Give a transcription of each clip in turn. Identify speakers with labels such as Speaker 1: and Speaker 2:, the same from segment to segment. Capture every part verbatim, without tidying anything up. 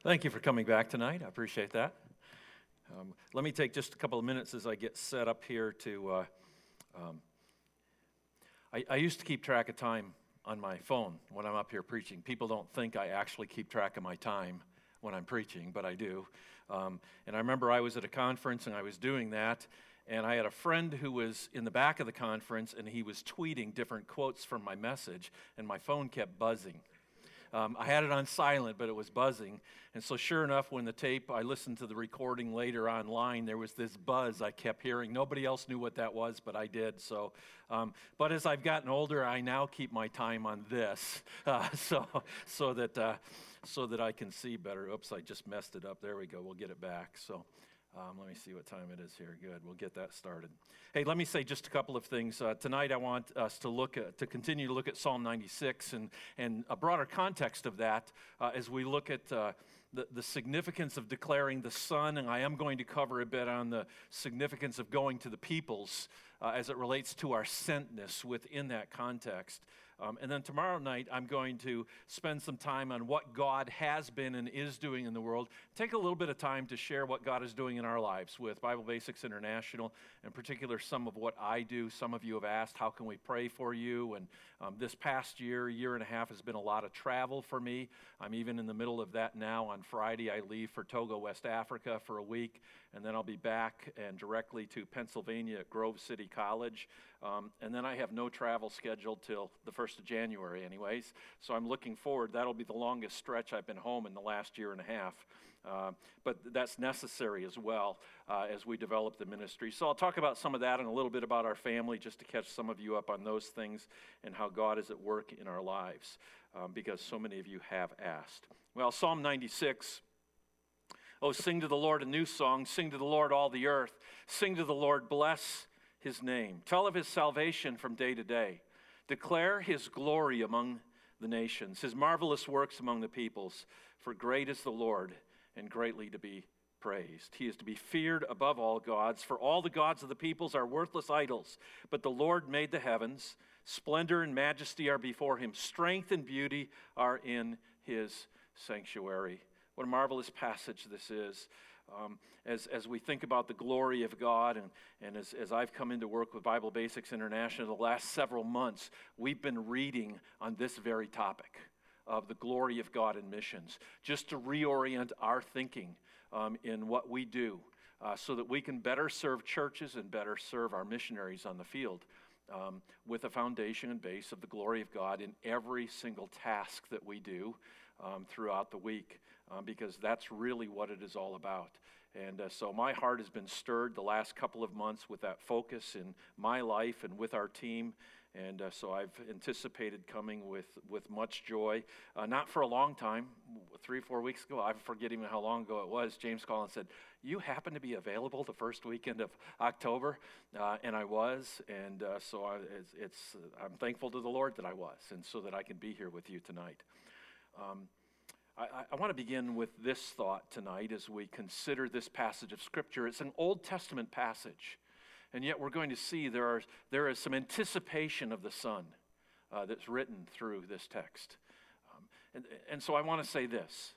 Speaker 1: Thank you for coming back tonight. I appreciate that. Um, let me take just a couple of minutes as I get set up here to, uh, um, I, I used to keep track of time on my phone when I'm up here preaching. People don't think I actually keep track of my time when I'm preaching, but I do. Um, and I remember I was at a conference and I was doing that, and I had a friend who was in the back of the conference, and he was tweeting different quotes from my message, and my phone kept buzzing. Um, I had it on silent, but it was buzzing. And so sure enough, when the tape, I listened to the recording later online, there was this buzz I kept hearing. Nobody else knew what that was, but I did. So, um, but as I've gotten older, I now keep my time on this, uh, so so that uh, so that I can see better. Oops, I just messed it up. There we go. We'll get it back. So. Um, let me see what time it is here. Good. We'll get that started. Hey, let me say just a couple of things. Uh, tonight I want us to look at, to continue to look at Psalm ninety-six and, and a broader context of that uh, as we look at uh, the, the significance of declaring the Son, and I am going to cover a bit on the significance of going to the peoples uh, as it relates to our sentness within that context. Um, and then tomorrow night, I'm going to spend some time on what God has been and is doing in the world. Take a little bit of time to share what God is doing in our lives with Bible Basics International, in particular some of what I do. Some of you have asked, how can we pray for you? And um, this past year, year and a half, has been a lot of travel for me. I'm even in the middle of that now. On Friday, I leave for Togo, West Africa for a week, and then I'll be back and directly to Pennsylvania at Grove City College. Um, and then I have no travel scheduled till the first of January anyways, so I'm looking forward. That'll be the longest stretch I've been home in the last year and a half, uh, but that's necessary as well uh, as we develop the ministry. So I'll talk about some of that and a little bit about our family, just to catch some of you up on those things and how God is at work in our lives, um, because so many of you have asked. Well, Psalm ninety-six, oh, sing to the Lord a new song, sing to the Lord all the earth, sing to the Lord, bless his name. Tell of his salvation from day to day. Declare his glory among the nations, his marvelous works among the peoples. For great is the Lord, and greatly to be praised. He is to be feared above all gods, for all the gods of the peoples are worthless idols. But the Lord made the heavens. Splendor and majesty are before him. Strength and beauty are in his sanctuary. What a marvelous passage this is. Um, as, as we think about the glory of God, and, and as, as I've come into work with Bible Basics International the last several months, we've been reading on this very topic of the glory of God in missions, just to reorient our thinking um, in what we do uh, so that we can better serve churches and better serve our missionaries on the field um, with a foundation and base of the glory of God in every single task that we do um, throughout the week. Um, because that's really what it is all about. And uh, so my heart has been stirred the last couple of months with that focus in my life and with our team. And uh, so I've anticipated coming with, with much joy. Uh, not for a long time, three, four weeks ago, I forget even how long ago it was, James Collins said, you happen to be available the first weekend of October? Uh, and I was, and uh, so I, it's, it's I'm thankful to the Lord that I was, and so that I can be here with you tonight. Um, I, I want to begin with this thought tonight as we consider this passage of Scripture. It's an Old Testament passage, and yet we're going to see there are there is some anticipation of the Son uh, that's written through this text. Um, and, and so I want to say this,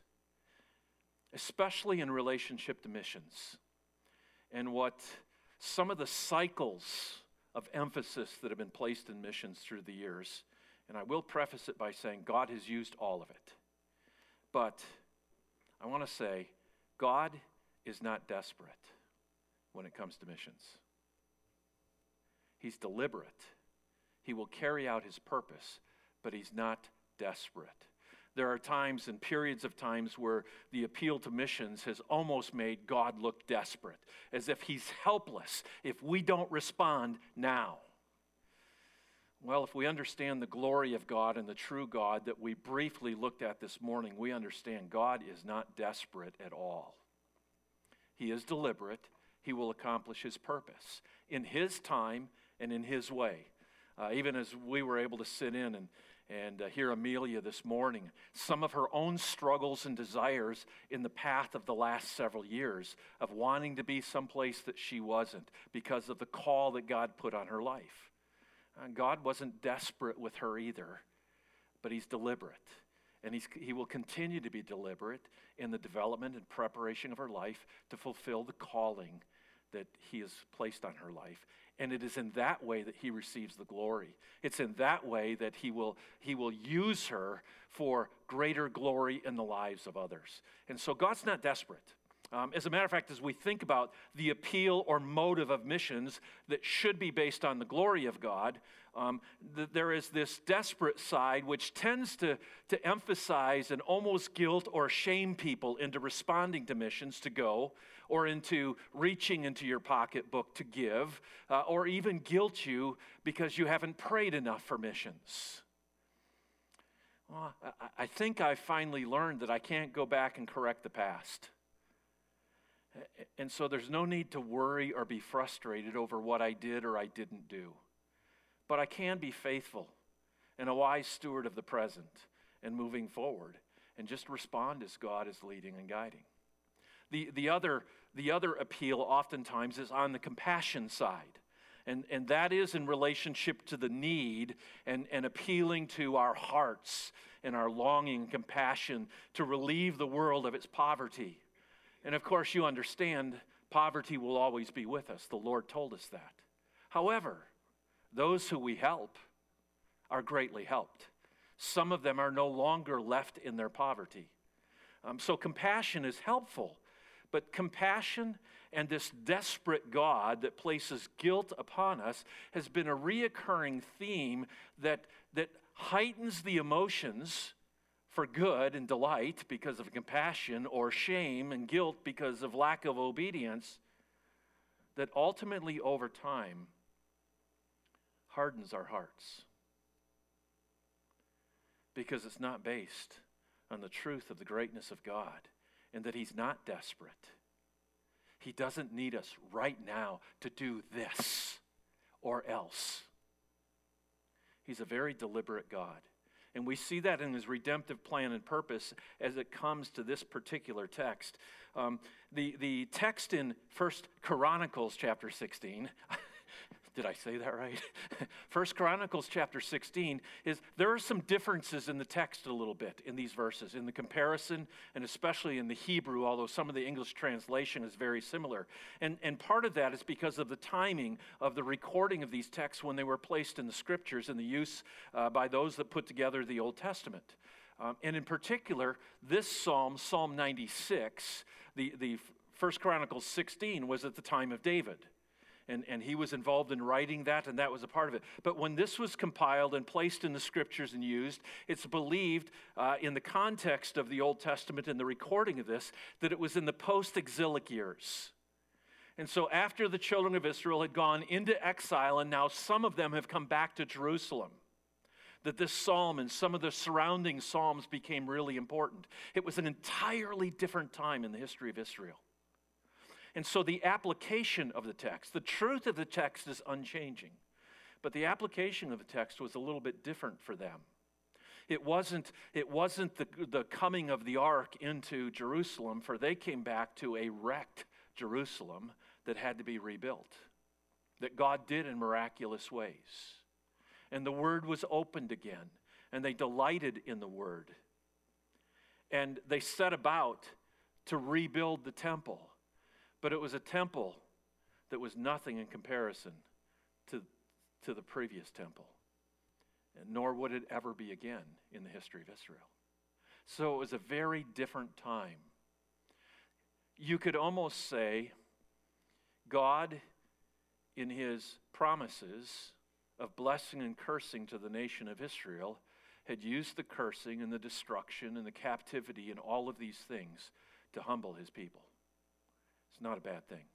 Speaker 1: especially in relationship to missions, and what some of the cycles of emphasis that have been placed in missions through the years, and I will preface it by saying God has used all of it. But I want to say, God is not desperate when it comes to missions. He's deliberate. He will carry out his purpose, but he's not desperate. There are times and periods of times where the appeal to missions has almost made God look desperate, as if he's helpless if we don't respond now. Well, if we understand the glory of God and the true God that we briefly looked at this morning, we understand God is not desperate at all. He is deliberate. He will accomplish his purpose in his time and in his way. Uh, even as we were able to sit in and, and uh, hear Amelia this morning, some of her own struggles and desires in the path of the last several years of wanting to be someplace that she wasn't because of the call that God put on her life. And God wasn't desperate with her either, but he's deliberate. And he's, he will continue to be deliberate in the development and preparation of her life to fulfill the calling that he has placed on her life. And it is in that way that he receives the glory. It's in that way that he will, he will use her for greater glory in the lives of others. And so God's not desperate. Um, as a matter of fact, as we think about the appeal or motive of missions that should be based on the glory of God, um, th- there is this desperate side which tends to, to emphasize and almost guilt or shame people into responding to missions to go, or into reaching into your pocketbook to give, uh, or even guilt you because you haven't prayed enough for missions. Well, I, I think I finally learned that I can't go back and correct the past. And so there's no need to worry or be frustrated over what I did or I didn't do. But I can be faithful and a wise steward of the present and moving forward and just respond as God is leading and guiding. The, the, other, the other appeal oftentimes is on the compassion side. And, and that is in relationship to the need and, and appealing to our hearts and our longing and compassion to relieve the world of its poverty. And of course, you understand, poverty will always be with us. The Lord told us that. However, those who we help are greatly helped. Some of them are no longer left in their poverty. Um, so compassion is helpful, but compassion and this desperate God that places guilt upon us has been a reoccurring theme that, that heightens the emotions for good and delight because of compassion, or shame and guilt because of lack of obedience, that ultimately over time hardens our hearts. Because it's not based on the truth of the greatness of God and that he's not desperate. He doesn't need us right now to do this or else. He's a very deliberate God. And we see that in his redemptive plan and purpose as it comes to this particular text. Um, the, the text in First Chronicles chapter sixteen, did I say that right? First Chronicles chapter sixteen is, there are some differences in the text a little bit in these verses, in the comparison, and especially in the Hebrew, although some of the English translation is very similar. And, and part of that is because of the timing of the recording of these texts when they were placed in the scriptures and the use uh, by those that put together the Old Testament. Um, and in particular, this psalm, Psalm ninety-six, the, the First Chronicles sixteen was at the time of David. And, and he was involved in writing that, and that was a part of it. But when this was compiled and placed in the scriptures and used, it's believed uh, in the context of the Old Testament and the recording of this, that it was in the post-exilic years. And so after the children of Israel had gone into exile, and now some of them have come back to Jerusalem, that this psalm and some of the surrounding psalms became really important. It was an entirely different time in the history of Israel. And so the application of the text, the truth of the text is unchanging, but the application of the text was a little bit different for them. It wasn't, it wasn't the, the coming of the ark into Jerusalem, for they came back to a wrecked Jerusalem that had to be rebuilt, that God did in miraculous ways. And the word was opened again, and they delighted in the word. And they set about to rebuild the temple. But it was a temple that was nothing in comparison to, to the previous temple. And nor would it ever be again in the history of Israel. So it was a very different time. You could almost say God, in his promises of blessing and cursing to the nation of Israel, had used the cursing and the destruction and the captivity and all of these things to humble his people. It's not a bad thing.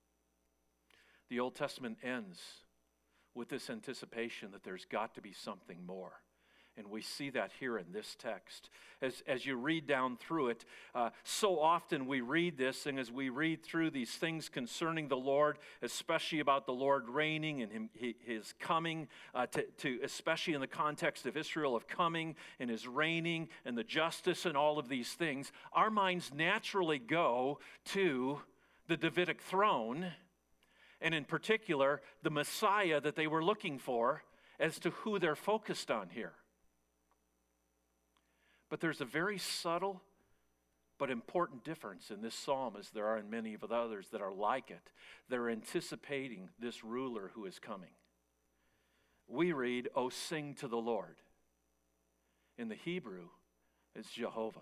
Speaker 1: The Old Testament ends with this anticipation that there's got to be something more. And we see that here in this text. As, as you read down through it, uh, so often we read this, and as we read through these things concerning the Lord, especially about the Lord reigning and him, his coming, uh, to, to, especially in the context of Israel, of coming and his reigning and the justice and all of these things, our minds naturally go to the Davidic throne, and in particular, the Messiah that they were looking for as to who they're focused on here. But there's a very subtle but important difference in this psalm, as there are in many of the others that are like it. They're anticipating this ruler who is coming. We read, "Oh, sing to the Lord." In the Hebrew, it's Jehovah.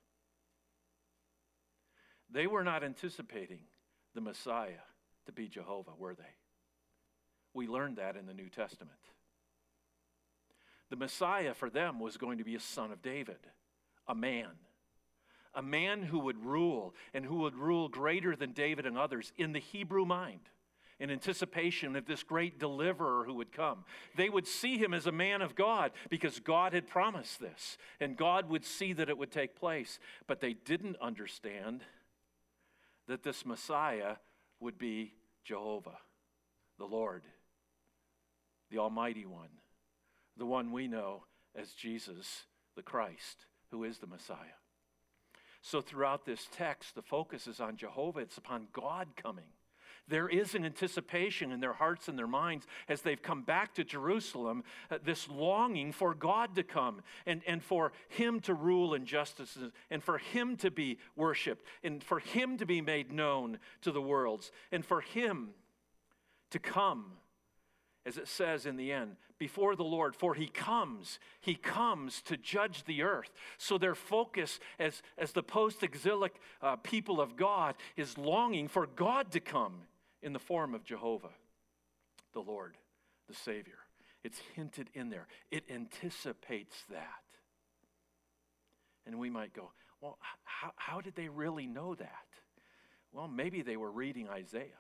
Speaker 1: They were not anticipating the Messiah to be Jehovah, were they? We learned that in the New Testament. The Messiah for them was going to be a son of David, a man. A man who would rule, and who would rule greater than David and others in the Hebrew mind, in anticipation of this great deliverer who would come. They would see him as a man of God because God had promised this, and God would see that it would take place. But they didn't understand that this Messiah would be Jehovah, the Lord, the Almighty One, the one we know as Jesus the Christ, who is the Messiah. So throughout this text, the focus is on Jehovah. It's upon God coming. There is an anticipation in their hearts and their minds as they've come back to Jerusalem, uh, this longing for God to come and, and for him to rule in justice and for him to be worshiped and for him to be made known to the worlds and for him to come, as it says in the end, before the Lord, for he comes, he comes to judge the earth. So their focus as, as the post-exilic uh, people of God is longing for God to come in the form of Jehovah, the Lord, the Savior. It's hinted in there. It anticipates that. And we might go, well, how, how did they really know that? Well, maybe they were reading Isaiah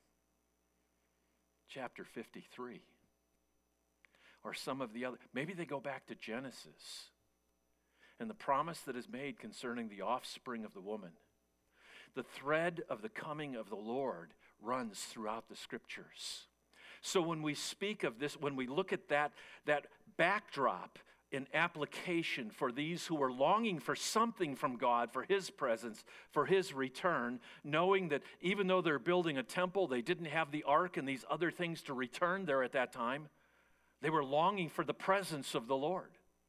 Speaker 1: chapter fifty-three. Or some of the other, maybe they go back to Genesis and the promise that is made concerning the offspring of the woman. The thread of the coming of the Lord runs throughout the scriptures. So when we speak of this, when we look at that, that backdrop in application for these who are longing for something from God, for his presence, for his return, knowing that even though they're building a temple, they didn't have the ark and these other things to return there at that time. They were longing for the presence of the Lord.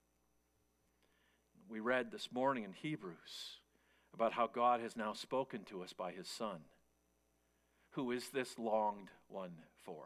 Speaker 1: We read this morning in Hebrews about how God has now spoken to us by his Son. Who is this longed one for?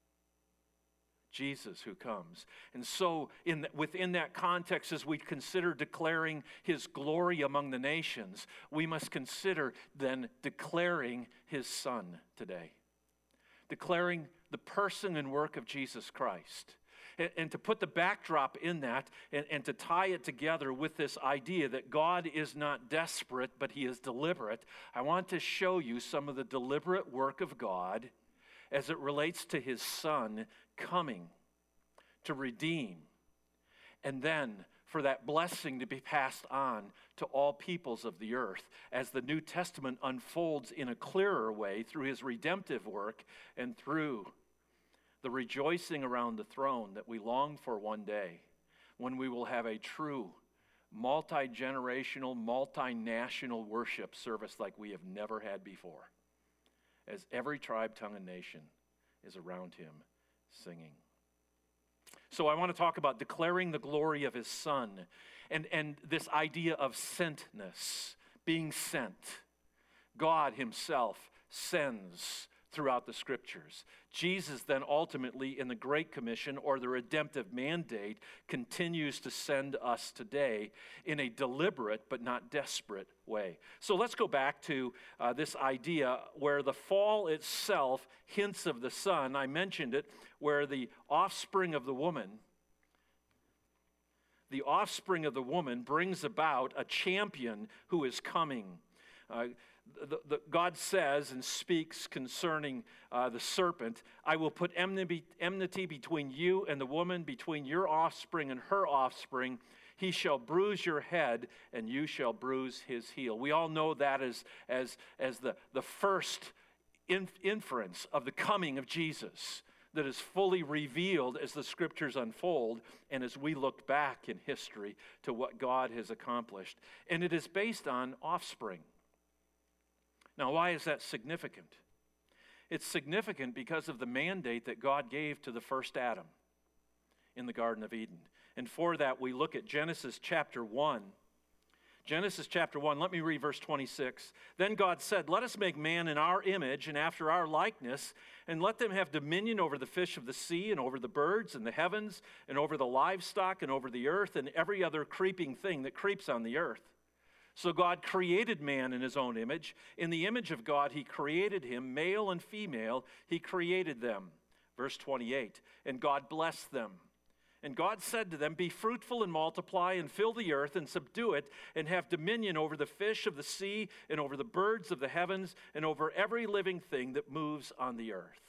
Speaker 1: Jesus who comes. And so in the, within that context, as we consider declaring his glory among the nations, we must consider then declaring his Son today. Declaring the person and work of Jesus Christ. And, and to put the backdrop in that and, and to tie it together with this idea that God is not desperate, but he is deliberate, I want to show you some of the deliberate work of God as it relates to his Son coming to redeem, and then for that blessing to be passed on to all peoples of the earth as the New Testament unfolds in a clearer way through his redemptive work and through the rejoicing around the throne that we long for one day, when we will have a true multi-generational, multinational worship service like we have never had before, as every tribe, tongue, and nation is around him singing. So I want to talk about declaring the glory of his Son and, and this idea of sentness, being sent. God himself sends throughout the scriptures. Jesus then ultimately in the Great Commission or the redemptive mandate continues to send us today in a deliberate but not desperate way. So let's go back to uh, this idea where the fall itself hints of the Son. I mentioned it, where the offspring of the woman, the offspring of the woman brings about a champion who is coming. Uh, The, the, God says and speaks concerning uh, the serpent, I will put enmity, enmity between you and the woman, between your offspring and her offspring. He shall bruise your head, and you shall bruise his heel. We all know that as, as, as the, the first inf- inference of the coming of Jesus that is fully revealed as the scriptures unfold and as we look back in history to what God has accomplished. And it is based on offspring. Now, why is that significant? It's significant because of the mandate that God gave to the first Adam in the Garden of Eden. And for that, we look at Genesis chapter one Genesis chapter one, let me read verse twenty-six. Then God said, let us make man in our image and after our likeness, and let them have dominion over the fish of the sea and over the birds and the heavens and over the livestock and over the earth and every other creeping thing that creeps on the earth. So God created man in his own image. In the image of God he created him, male and female, he created them. Verse twenty-eight, and God blessed them. And God said to them, be fruitful and multiply and fill the earth and subdue it and have dominion over the fish of the sea and over the birds of the heavens and over every living thing that moves on the earth.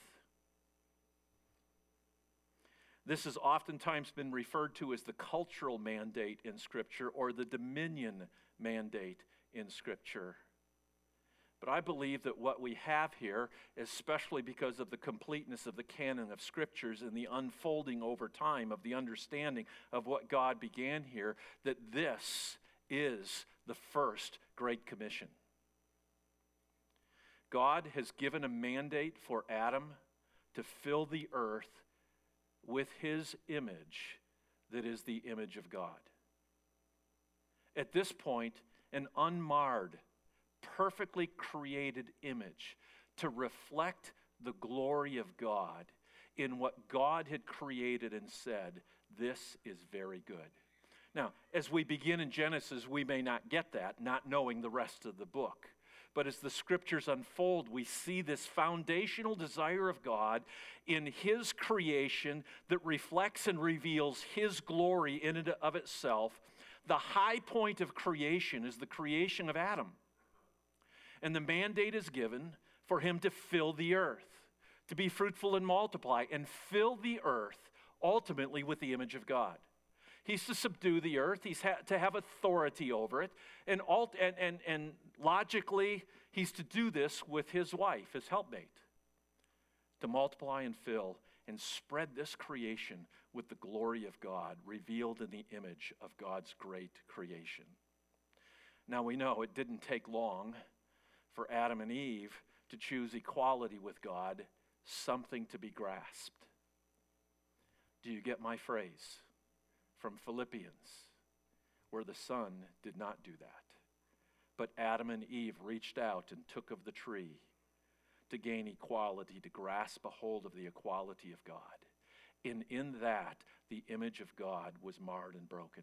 Speaker 1: This has oftentimes been referred to as the cultural mandate in Scripture or the dominion mandate in Scripture. But I believe that what we have here, especially because of the completeness of the canon of Scriptures and the unfolding over time of the understanding of what God began here, that this is the first Great Commission. God has given a mandate for Adam to fill the earth with his image that is the image of God. At this point, an unmarred, perfectly created image to reflect the glory of God in what God had created and said, this is very good. Now, as we begin in Genesis, we may not get that, not knowing the rest of the book. But as the Scriptures unfold, we see this foundational desire of God in his creation that reflects and reveals his glory in and of itself. The high point of creation is the creation of Adam. And the mandate is given for him to fill the earth, to be fruitful and multiply, and fill the earth ultimately with the image of God. He's to subdue the earth. He's ha- to have authority over it. And, alt- and, and, and logically, he's to do this with his wife, his helpmate, to multiply and fill and spread this creation with the glory of God revealed in the image of God's great creation. Now we know it didn't take long for Adam and Eve to choose equality with God, something to be grasped. Do you get my phrase from Philippians, where the Son did not do that, but Adam and Eve reached out and took of the tree to gain equality, to grasp a hold of the equality of God. And in that, the image of God was marred and broken.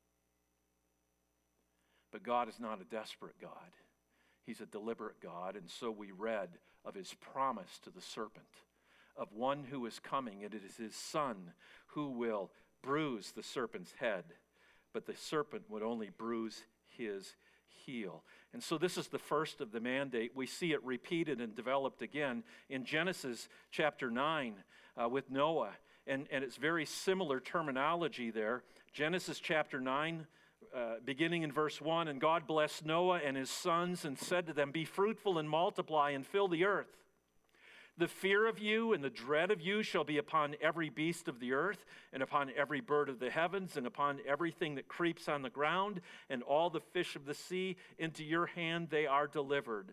Speaker 1: But God is not a desperate God. He's a deliberate God, and so we read of his promise to the serpent, of one who is coming, and it is his Son who will bruise the serpent's head, but the serpent would only bruise his heel. And so this is the first of the mandate. We see it repeated and developed again in Genesis chapter nine uh, with Noah, and, and it's very similar terminology there. Genesis chapter nine, Uh, beginning in verse one, and God blessed Noah and his sons and said to them, be fruitful and multiply and fill the earth. The fear of you and the dread of you shall be upon every beast of the earth and upon every bird of the heavens and upon everything that creeps on the ground and all the fish of the sea. Into your hand they are delivered.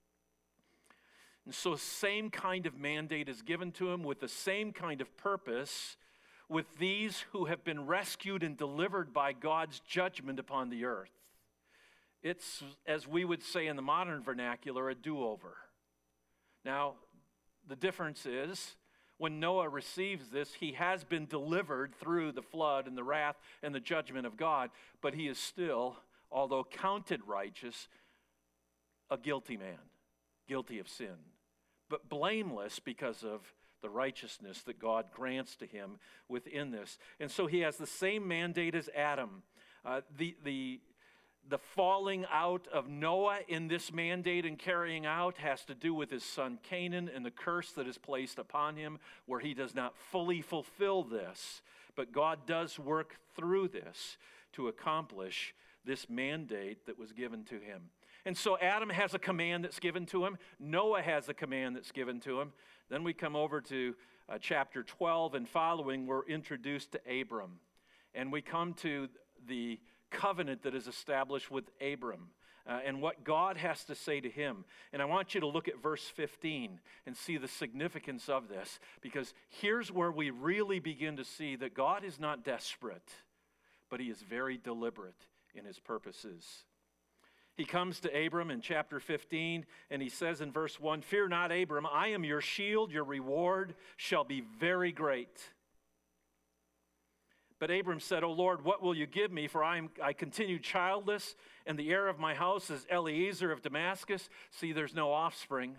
Speaker 1: And so same kind of mandate is given to him with the same kind of purpose with these who have been rescued and delivered by God's judgment upon the earth. It's, as we would say in the modern vernacular, a do-over. Now, the difference is, when Noah receives this, he has been delivered through the flood and the wrath and the judgment of God, but he is still, although counted righteous, a guilty man, guilty of sin, but blameless because of the righteousness that God grants to him within this. And so he has the same mandate as Adam. Uh, the, the, the falling out of Noah in this mandate and carrying out has to do with his son Canaan and the curse that is placed upon him, where he does not fully fulfill this. But God does work through this to accomplish this mandate that was given to him. And so Adam has a command that's given to him. Noah has a command that's given to him. Then we come over to uh, chapter twelve and following, we're introduced to Abram. And we come to the covenant that is established with Abram uh, and what God has to say to him. And I want you to look at verse fifteen and see the significance of this, because here's where we really begin to see that God is not desperate, but he is very deliberate in his purposes. He comes to Abram in chapter fifteen, and he says in verse one, "Fear not, Abram, I am your shield, your reward shall be very great." But Abram said, "O Lord, what will you give me? For I, am, I continue childless, and the heir of my house is Eliezer of Damascus." See, there's no offspring.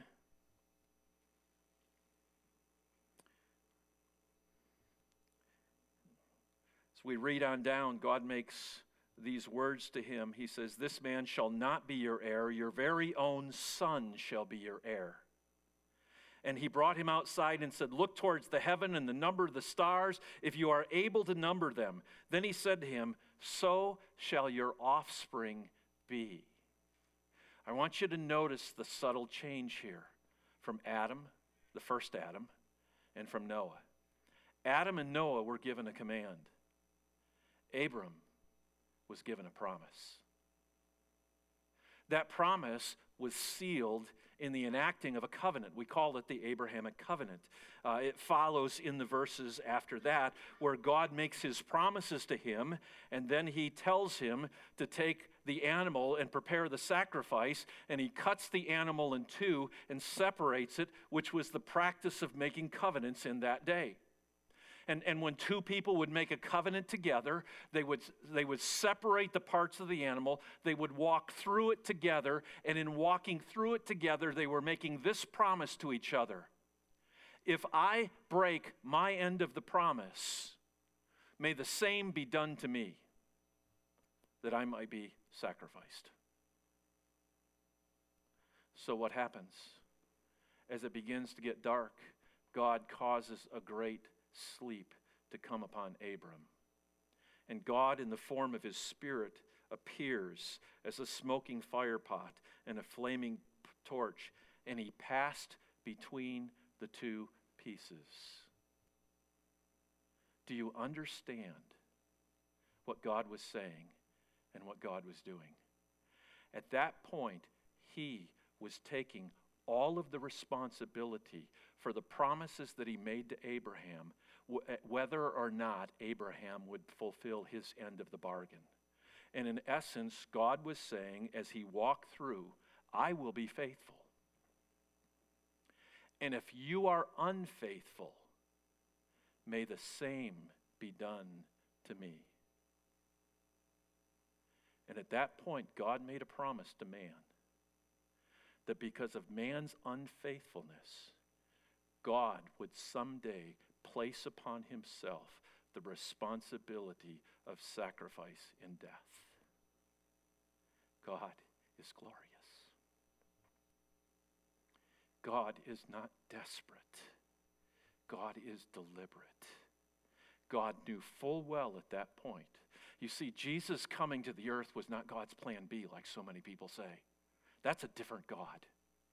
Speaker 1: As we read on down, God makes these words to him. He says, "This man shall not be your heir. Your very own son shall be your heir." And he brought him outside and said, "Look towards the heaven and the number of the stars, if you are able to number them." Then he said to him, "So shall your offspring be." I want you to notice the subtle change here from Adam, the first Adam, and from Noah. Adam and Noah were given a command. Abram was given a promise. That promise was sealed in the enacting of a covenant. We call it the Abrahamic covenant. Uh, it follows in the verses after that, where God makes his promises to him, and then he tells him to take the animal and prepare the sacrifice, and he cuts the animal in two and separates it, which was the practice of making covenants in that day. And, and when two people would make a covenant together, they would, they would separate the parts of the animal, they would walk through it together, and in walking through it together, they were making this promise to each other. If I break my end of the promise, may the same be done to me, that I might be sacrificed. So what happens? As it begins to get dark, God causes a great sleep to come upon Abram. And God, in the form of his Spirit, appears as a smoking fire pot and a flaming torch, and he passed between the two pieces. Do you understand what God was saying and what God was doing? At that point, he was taking all of the responsibility for the promises that he made to Abraham, whether or not Abraham would fulfill his end of the bargain. And in essence, God was saying, as he walked through, I will be faithful. And if you are unfaithful, may the same be done to me. And at that point, God made a promise to man that because of man's unfaithfulness, God would someday place upon himself the responsibility of sacrifice in death. God is glorious. God is not desperate. God is deliberate. God knew full well at that point. You see, Jesus coming to the earth was not God's plan B, like so many people say. That's a different God.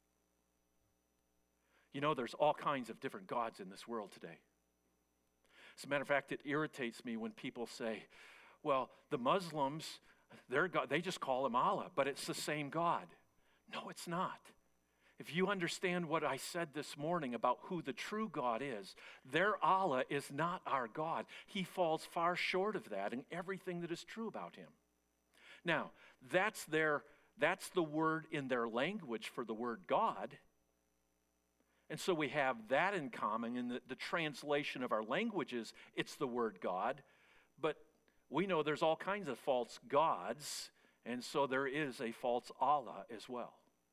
Speaker 1: You know, there's all kinds of different gods in this world today. As a matter of fact, it irritates me when people say, well, the Muslims, their God, they just call him Allah, but it's the same God. No, it's not. If you understand what I said this morning about who the true God is, their Allah is not our God. He falls far short of that in everything that is true about him. Now, that's their that's the word in their language for the word God. And so we have that in common in the, the translation of our languages, it's the word God. But we know there's all kinds of false gods, and so there is a false Allah as well.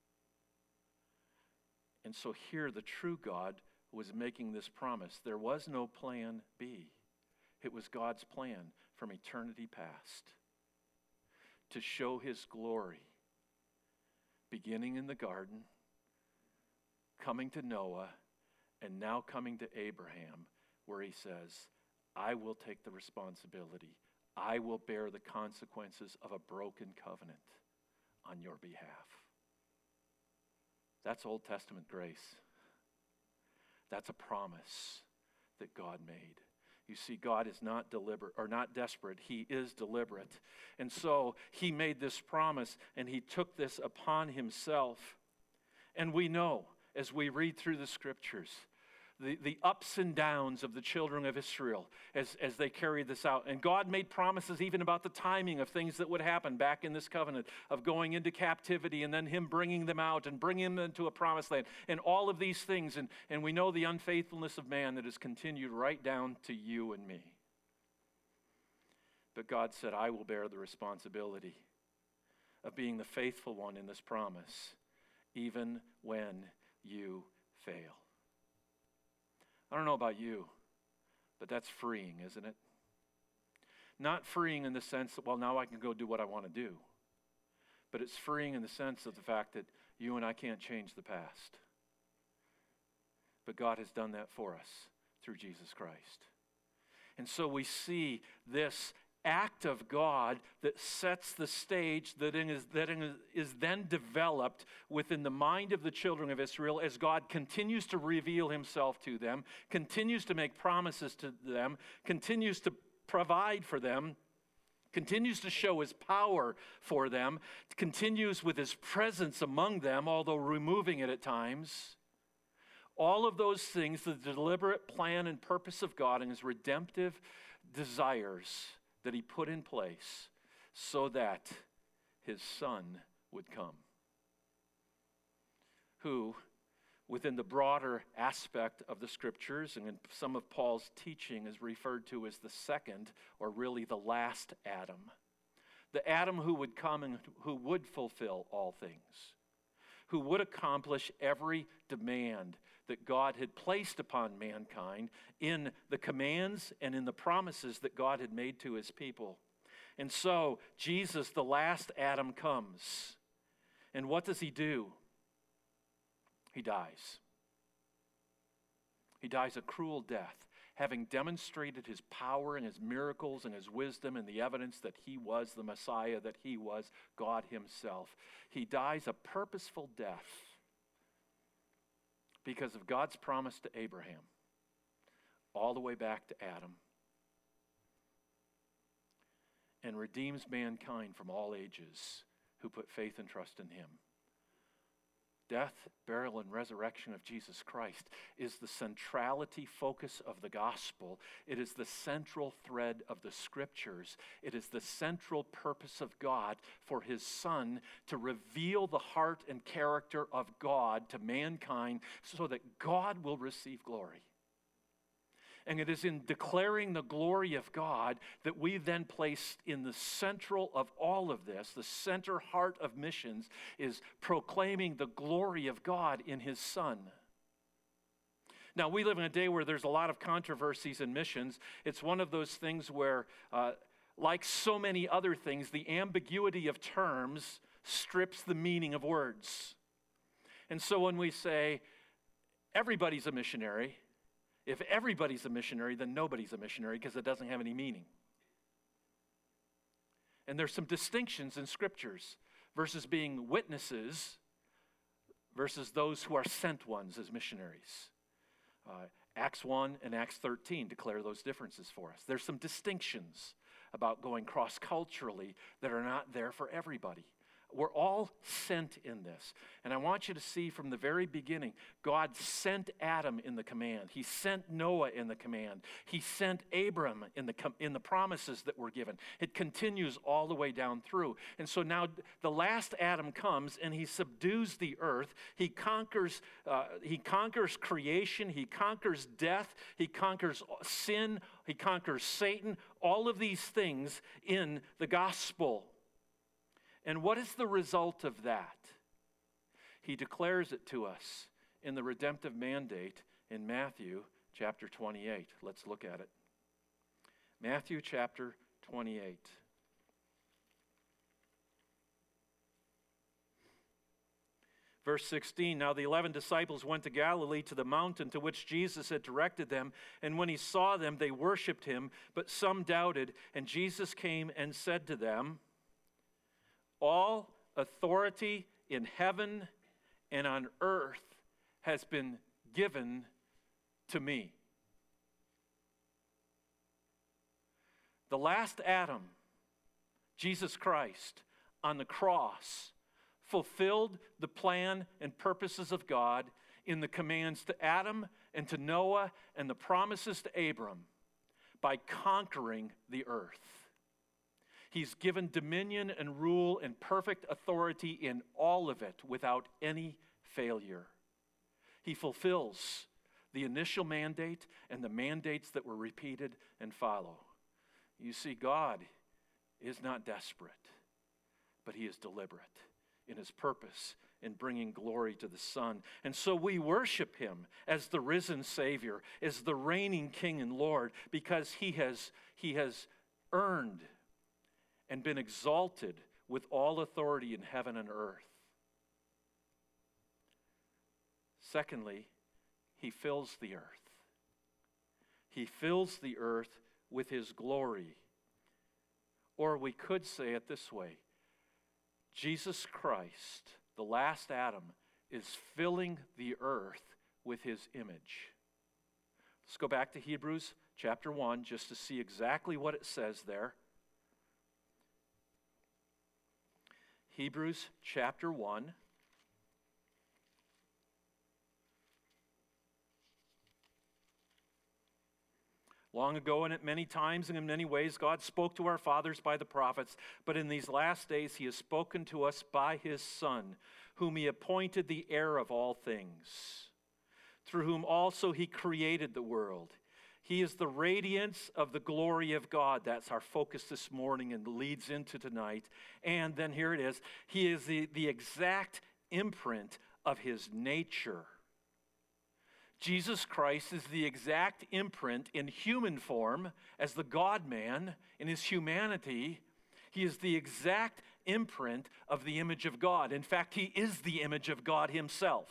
Speaker 1: And so here the true God was making this promise. There was no plan B. It was God's plan from eternity past to show his glory, beginning in the garden, coming to Noah, and now coming to Abraham, where he says, I will take the responsibility. I will bear the consequences of a broken covenant on your behalf. That's Old Testament grace. That's a promise that God made. You see, God is not deliberate or not desperate. He is deliberate. And so he made this promise and he took this upon himself. And we know, as we read through the scriptures, the, the ups and downs of the children of Israel as, as they carried this out. And God made promises even about the timing of things that would happen back in this covenant of going into captivity and then him bringing them out and bringing them into a promised land and all of these things. And, and we know the unfaithfulness of man that has continued right down to you and me. But God said, I will bear the responsibility of being the faithful one in this promise, even when you fail. I don't know about you, but that's freeing, isn't it? Not freeing in the sense that, well, now I can go do what I want to do. But it's freeing in the sense of the fact that you and I can't change the past. But God has done that for us through Jesus Christ. And so we see this act of God that sets the stage that is, that is then developed within the mind of the children of Israel as God continues to reveal himself to them, continues to make promises to them, continues to provide for them, continues to show his power for them, continues with his presence among them, although removing it at times. All of those things, the deliberate plan and purpose of God and his redemptive desires that he put in place so that his Son would come, who, within the broader aspect of the Scriptures and in some of Paul's teaching, is referred to as the second, or really the last Adam. The Adam who would come and who would fulfill all things, who would accomplish every demand that God had placed upon mankind in the commands and in the promises that God had made to his people. And so, Jesus, the last Adam, comes. And what does he do? He dies. He dies a cruel death, having demonstrated his power and his miracles and his wisdom and the evidence that he was the Messiah, that he was God himself. He dies a purposeful death because of God's promise to Abraham, all the way back to Adam, and redeems mankind from all ages who put faith and trust in him. Death, burial, and resurrection of Jesus Christ is the centrality focus of the gospel. It is the central thread of the Scriptures. It is the central purpose of God for his Son to reveal the heart and character of God to mankind so that God will receive glory. And it is in declaring the glory of God that we then place in the central of all of this, the center heart of missions, is proclaiming the glory of God in his Son. Now, we live in a day where there's a lot of controversies in missions. It's one of those things where, uh, like so many other things, the ambiguity of terms strips the meaning of words. And so when we say, everybody's a missionary, if everybody's a missionary, then nobody's a missionary because it doesn't have any meaning. And there's some distinctions in Scriptures versus being witnesses versus those who are sent ones as missionaries. Uh, Acts one and Acts thirteen declare those differences for us. There's some distinctions about going cross-culturally that are not there for everybody. We're all sent in this. And I want you to see from the very beginning, God sent Adam in the command. He sent Noah in the command. He sent Abram in the, com- in the promises that were given. It continues all the way down through. And so now the last Adam comes and he subdues the earth. He conquers, uh, he conquers creation. He conquers death. He conquers sin. He conquers Satan. All of these things in the gospel. And what is the result of that? He declares it to us in the redemptive mandate in Matthew chapter twenty-eight. Let's look at it. Matthew chapter twenty-eight. Verse sixteen, now the eleven disciples went to Galilee to the mountain to which Jesus had directed them. And when he saw them, they worshipped him, but some doubted. And Jesus came and said to them, all authority in heaven and on earth has been given to me. The last Adam, Jesus Christ, on the cross, fulfilled the plan and purposes of God in the commands to Adam and to Noah and the promises to Abram by conquering the earth. He's given dominion and rule and perfect authority in all of it without any failure. He fulfills the initial mandate and the mandates that were repeated and follow. You see, God is not desperate, but he is deliberate in his purpose in bringing glory to the Son. And so we worship him as the risen Savior, as the reigning King and Lord, because he has, he has earned and been exalted with all authority in heaven and earth. Secondly, he fills the earth. He fills the earth with his glory. Or we could say it this way: Jesus Christ, the last Adam, is filling the earth with his image. Let's go back to Hebrews chapter one just to see exactly what it says there. Hebrews chapter one. Long ago and at many times and in many ways, God spoke to our fathers by the prophets, but in these last days he has spoken to us by his Son, whom he appointed the heir of all things, through whom also he created the world. He is the radiance of the glory of God. That's our focus this morning and leads into tonight. And then here it is. He is the, the exact imprint of his nature. Jesus Christ is the exact imprint in human form as the God-man in his humanity. He is the exact imprint of the image of God. In fact, he is the image of God himself.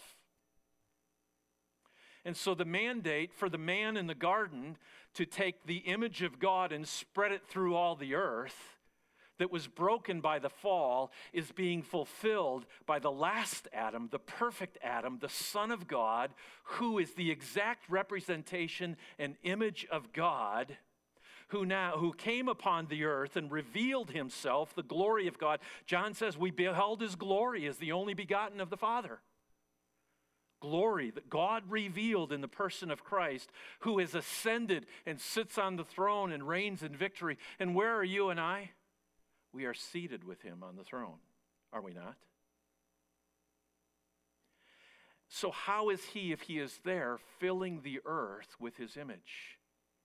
Speaker 1: And so the mandate for the man in the garden to take the image of God and spread it through all the earth that was broken by the fall is being fulfilled by the last Adam, the perfect Adam, the Son of God, who is the exact representation and image of God, who now who came upon the earth and revealed himself, the glory of God. John says we beheld his glory as the only begotten of the Father. Glory that God revealed in the person of Christ, who has ascended and sits on the throne and reigns in victory. And where are you and I? We are seated with him on the throne, are we not? So how is he, if he is there, filling the earth with his image?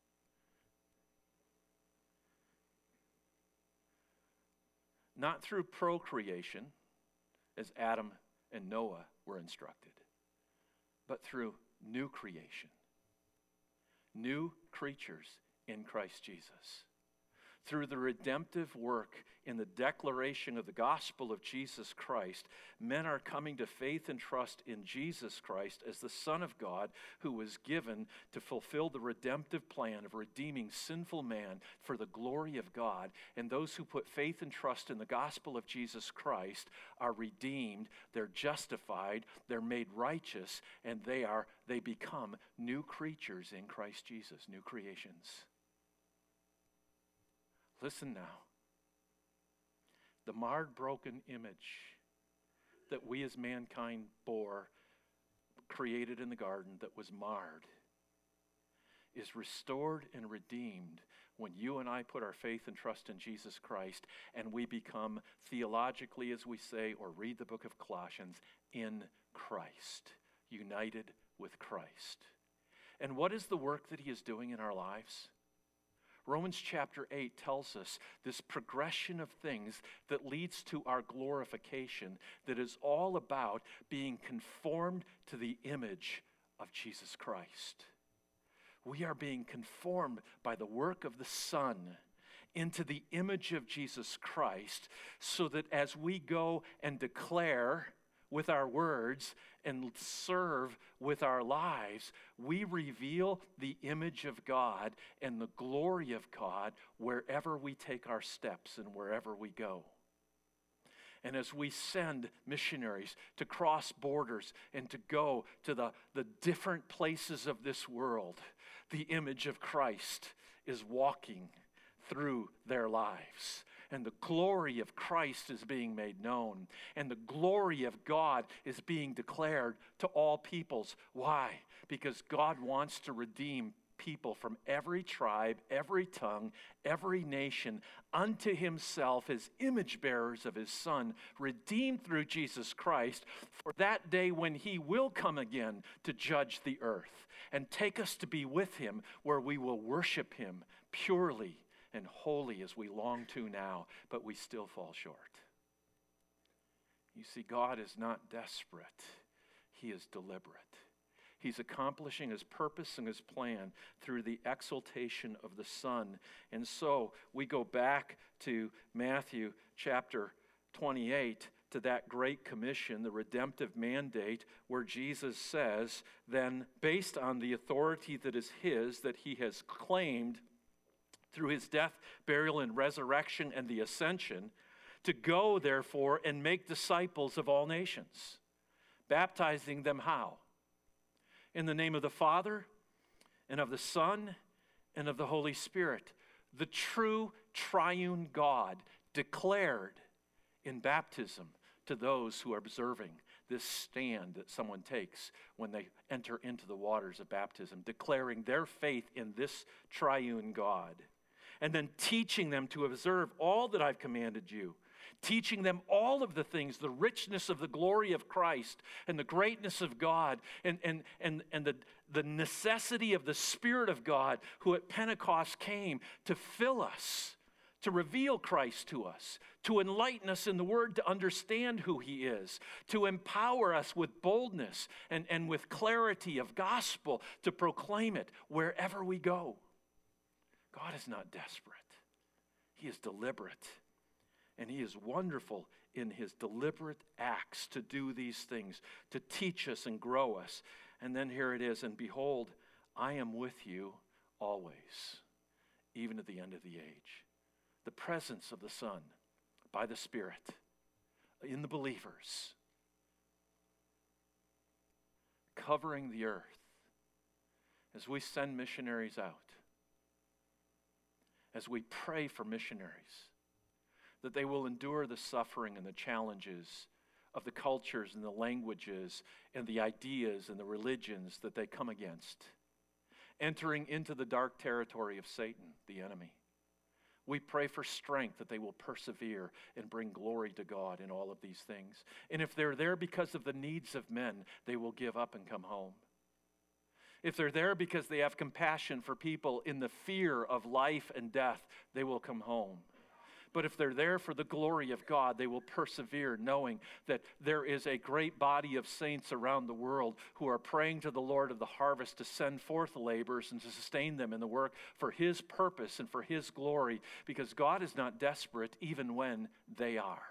Speaker 1: Not through procreation, as Adam and Noah were instructed, but through new creation, new creatures in Christ Jesus. Through the redemptive work in the declaration of the gospel of Jesus Christ, men are coming to faith and trust in Jesus Christ as the Son of God, who was given to fulfill the redemptive plan of redeeming sinful man for the glory of God. And those who put faith and trust in the gospel of Jesus Christ are redeemed, they're justified, they're made righteous, and they are they become new creatures in Christ Jesus, new creations. Listen now. The marred, broken image that we as mankind bore, created in the garden that was marred, is restored and redeemed when you and I put our faith and trust in Jesus Christ, and we become, theologically as we say, or read the book of Colossians, in Christ, united with Christ. And what is the work that he is doing in our lives? Romans chapter eight tells us this progression of things that leads to our glorification, that is all about being conformed to the image of Jesus Christ. We are being conformed by the work of the Son into the image of Jesus Christ, so that as we go and declare with our words and serve with our lives, we reveal the image of God and the glory of God wherever we take our steps and wherever we go. And as we send missionaries to cross borders and to go to the, the different places of this world, the image of Christ is walking through their lives. and the glory of Christ is being made known, and the glory of God is being declared to all peoples. Why? Because God wants to redeem people from every tribe, every tongue, every nation unto himself as image bearers of his Son, redeemed through Jesus Christ, for that day when he will come again to judge the earth and take us to be with him, where we will worship him purely and holy as we long to now, but we still fall short. You see, God is not desperate. He is deliberate. He's accomplishing his purpose and his plan through the exaltation of the Son. And so we go back to Matthew chapter twenty-eight, to that great commission, the redemptive mandate, where Jesus says, then based on the authority that is his, that he has claimed through his death, burial, and resurrection and the ascension, to go therefore and make disciples of all nations, baptizing them how? In the name of the Father, and of the Son, and of the Holy Spirit, the true triune God declared in baptism to those who are observing this stand that someone takes when they enter into the waters of baptism, declaring their faith in this triune God, and then teaching them to observe all that I've commanded you, teaching them all of the things, the richness of the glory of Christ and the greatness of God, and, and, and, and the, the necessity of the Spirit of God, who at Pentecost came to fill us, to reveal Christ to us, to enlighten us in the Word, to understand who he is, to empower us with boldness and, and with clarity of gospel, to proclaim it wherever we go. God is not desperate. He is deliberate. And he is wonderful in his deliberate acts to do these things, to teach us and grow us. And then here it is, and behold, I am with you always, even to the end of the age. The presence of the Son by the Spirit in the believers, covering the earth as we send missionaries out, as we pray for missionaries, that they will endure the suffering and the challenges of the cultures and the languages and the ideas and the religions that they come against, entering into the dark territory of Satan, the enemy. We pray for strength, that they will persevere and bring glory to God in all of these things. And if they're there because of the needs of men, they will give up and come home. If they're there because they have compassion for people in the fear of life and death, they will come home. But if they're there for the glory of God, they will persevere, knowing that there is a great body of saints around the world who are praying to the Lord of the harvest to send forth laborers and to sustain them in the work for his purpose and for his glory, because God is not desperate even when they are.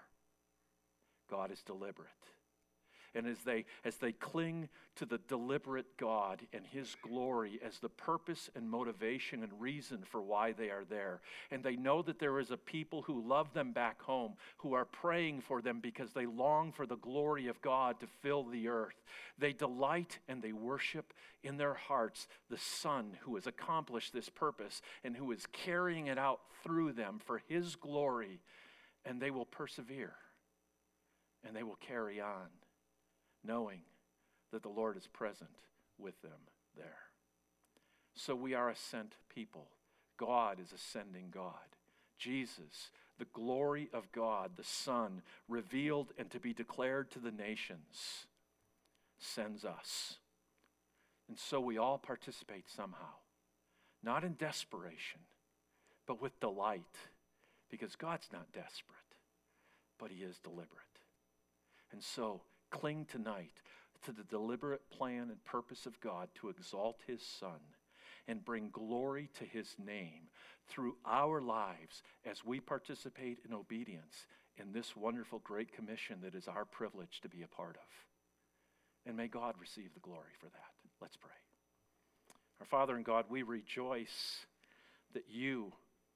Speaker 1: God is deliberate. And as they, as they cling to the deliberate God and his glory as the purpose and motivation and reason for why they are there, and they know that there is a people who love them back home, who are praying for them because they long for the glory of God to fill the earth, they delight and they worship in their hearts the Son who has accomplished this purpose and who is carrying it out through them for his glory, and they will persevere and they will carry on, knowing that the Lord is present with them there. So we are a sent people. God is a sending God. Jesus, the glory of God, the Son, revealed and to be declared to the nations, sends us. And so we all participate somehow, not in desperation, but with delight, because God's not desperate, but he is deliberate. And so cling tonight to the deliberate plan and purpose of God to exalt his Son and bring glory to his name through our lives as we participate in obedience in this wonderful great commission that is our privilege to be a part of. And may God receive the glory for that. Let's pray. Our Father and God, we rejoice that you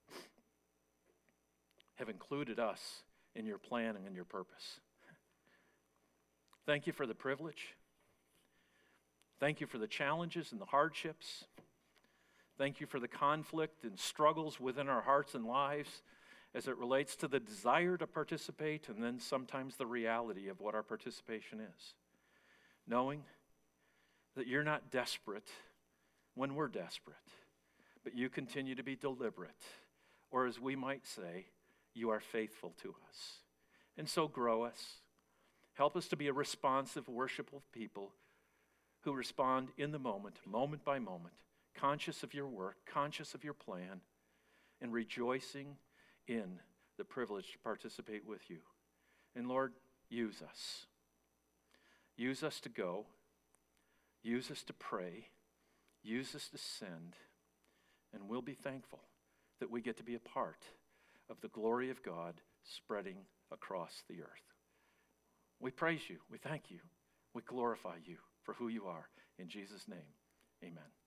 Speaker 1: have included us in your plan and in your purpose. Thank you for the privilege. Thank you for the challenges and the hardships. Thank you for the conflict and struggles within our hearts and lives as it relates to the desire to participate and then sometimes the reality of what our participation is. Knowing that you're not desperate when we're desperate, but you continue to be deliberate, or as we might say, you are faithful to us. And so grow us. Help us to be a responsive, worshipful people who respond in the moment, moment by moment, conscious of your work, conscious of your plan, and rejoicing in the privilege to participate with you. And Lord, use us. Use us to go. Use us to pray. Use us to send. And we'll be thankful that we get to be a part of the glory of God spreading across the earth. We praise you. We thank you. We glorify you for who you are. In Jesus' name, amen.